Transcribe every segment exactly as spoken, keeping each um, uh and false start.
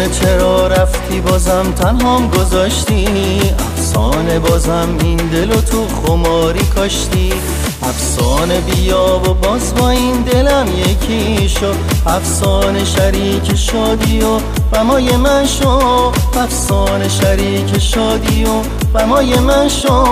افسانه چرا رفتی بازم تنهام گذاشتی، افسانه بازم این دلو تو خماری کاشتی. افسانه بیا و باز با این دلم یکی شو، افسانه شریک شادی و غمای من شو، افسانه شریک شادی و غمای من شو.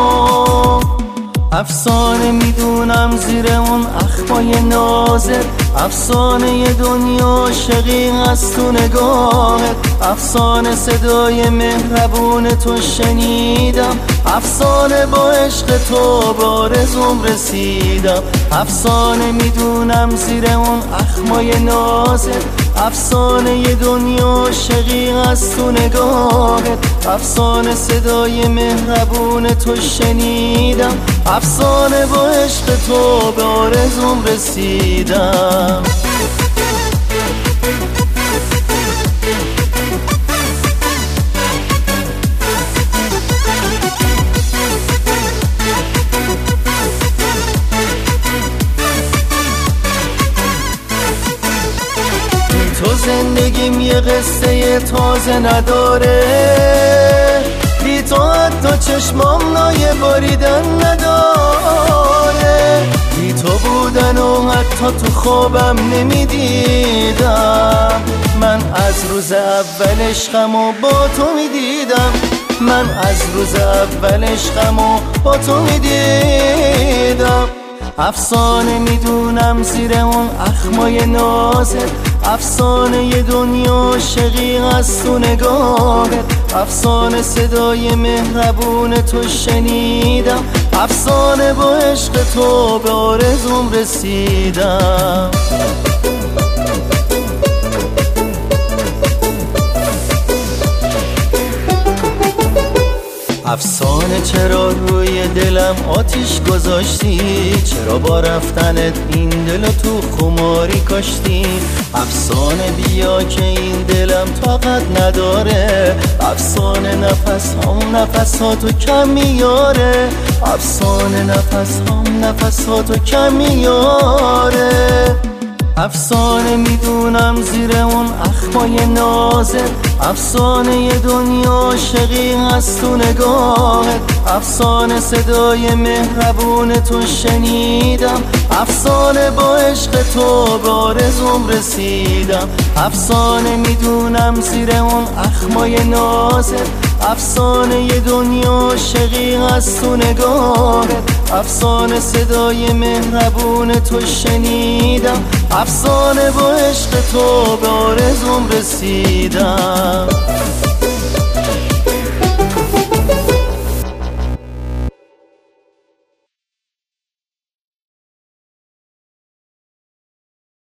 افسانه میدونم زیر اون اخمای نازت، افسانه ی دنیا عاشقی از تو نگاهت، افسانه صدای مهربون تو شنیدم، افسانه با عشق تو به آرزوم رسیدم. افسانه میدونم زیر اون اخمای نازت، افسانه ی دنیا عاشقی از تو نگاهت، افسانه صدای مهربون تو شنیدم، افسانه با عشق تو به آرزوم رسیدم. تو زندگیم یه قصه تازه نداره، بی تو حتی چشمام نایه باریدن نداره، بی تو بودن و حتی تو خوابم نمیدیدم. من از روز اول عشقمو با تو میدیدم، من از روز اول عشقمو با تو میدیدم. افسانه میدونم زیر اون اخمای نازت، افسانه ی دنیا عاشقی از تو نگاهت، افسانه صدای مهربون تو شنیدم، افسانه با عشق تو به آرزوم رسیدم. افسانه چرا روی دلم آتیش گذاشتی، چرا با رفتنت این دلو تو خماری کاشتی. افسانه بیا که این دلم طاقت نداره، افسانه نفس هم نفس ها تو کم میاره، افسانه نفس هم نفس ها تو کم میاره. افسانه میدونم زیر اون اخمای نازت، افسانه ی دنیا عاشقی از تو نگاهت، افسانه صدای مهربون تو شنیدم، افسانه با عشق تو به آرزوم رسیدم. افسانه میدونم زیر اون اخمای نازت، افسانه ی دنیا عاشقی از تو نگاهت، افسانه صدای مهربون تو شنیدم، افسانه با عشق تو به آرزوم رسیدم.